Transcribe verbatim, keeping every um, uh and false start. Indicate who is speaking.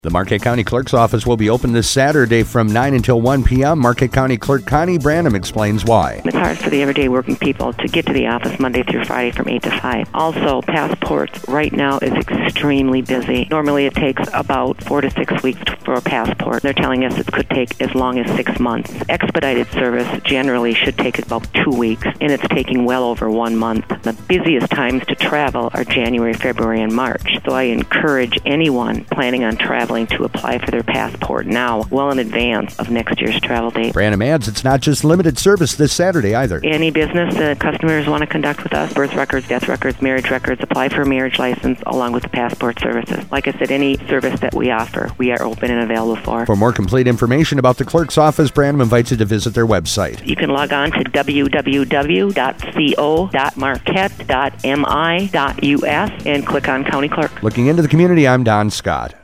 Speaker 1: The Marquette County Clerk's office will be open this Saturday from nine until one p.m. Marquette County Clerk Connie Branham explains why.
Speaker 2: It's hard for the everyday working people to get to the office Monday through Friday from eight to five. Also, passports right now is extremely busy. Normally it takes about four to six weeks for a passport. They're telling us it could take as long as six months. Expedited service generally should take about two weeks, and it's taking well over one month. The busiest times to travel are January, February, and March. So I encourage anyone planning on traveling to apply for their passport now, well in advance of next year's travel date.
Speaker 1: Branham adds it's not just limited service this Saturday either.
Speaker 2: Any business that customers want to conduct with us, birth records, death records, marriage records, apply for a marriage license along with the passport services. Like I said, any service that we offer, we are open and available for.
Speaker 1: For more complete information about the clerk's office, Branham invites you to visit their website.
Speaker 2: You can log on to w w w dot co dot marquette dot m i dot u s and click on County Clerk.
Speaker 1: Looking into the community, I'm Don Scott.